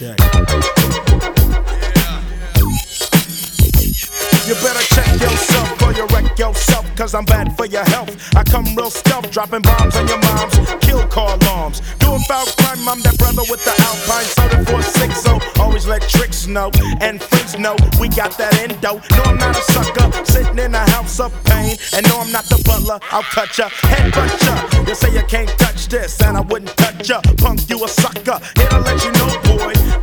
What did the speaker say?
Yeah. You better check yourself or you wreck yourself, cause I'm bad for your health. I come real stealth, dropping bombs on your moms, kill car alarms. Doing foul crime, I'm that brother with the Alpine soda 460. Always let tricks know, and friends know we got that endo. No, I'm not a sucker, sitting in a house of pain. And no, I'm not the butler, I'll cut ya, headbutt ya. You say you can't touch this, and I wouldn't touch ya. Punk, you a sucker, here to let you know, boy.